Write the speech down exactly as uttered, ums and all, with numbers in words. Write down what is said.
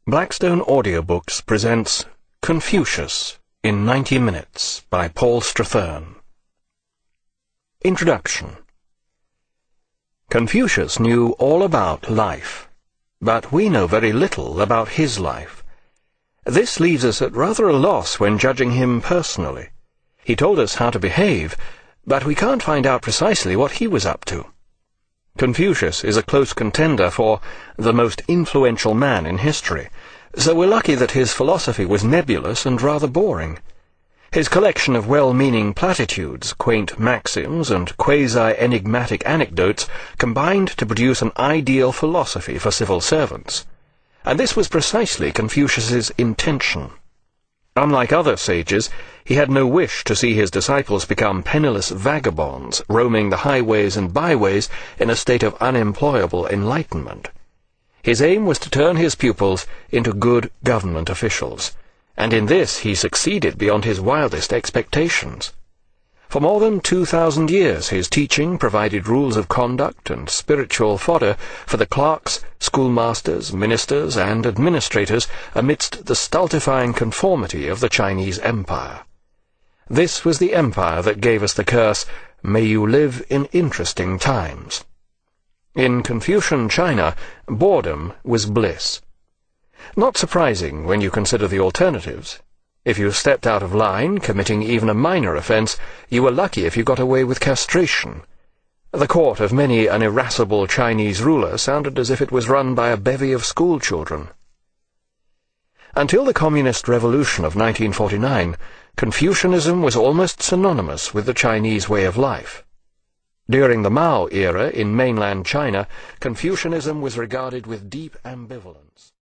Blackstone Audiobooks presents Confucius in ninety minutes by Paul Strathern. Introduction. Confucius knew all about life, but we know very little about his life. This leaves us at rather a loss when judging him personally. He told us how to behave, but we can't find out precisely what he was up to. Confucius is a close contender for the most influential man in history, so we're lucky that his philosophy was nebulous and rather boring. His collection of well-meaning platitudes, quaint maxims, and quasi-enigmatic anecdotes combined to produce an ideal philosophy for civil servants. And this was precisely Confucius's intention. Unlike other sages, he had no wish to see his disciples become penniless vagabonds, roaming the highways and byways in a state of unemployable enlightenment. His aim was to turn his pupils into good government officials, and in this he succeeded beyond his wildest expectations. For more than two thousand years his teaching provided rules of conduct and spiritual fodder for the clerks, schoolmasters, ministers, and administrators amidst the stultifying conformity of the Chinese Empire. This was the empire that gave us the curse, "May you live in interesting times." In Confucian China, boredom was bliss. Not surprising when you consider the alternatives. If you stepped out of line, committing even a minor offence, you were lucky if you got away with castration. The court of many an irascible Chinese ruler sounded as if it was run by a bevy of schoolchildren. Until the Communist Revolution of nineteen forty-nine, Confucianism was almost synonymous with the Chinese way of life. During the Mao era in mainland China, Confucianism was regarded with deep ambivalence.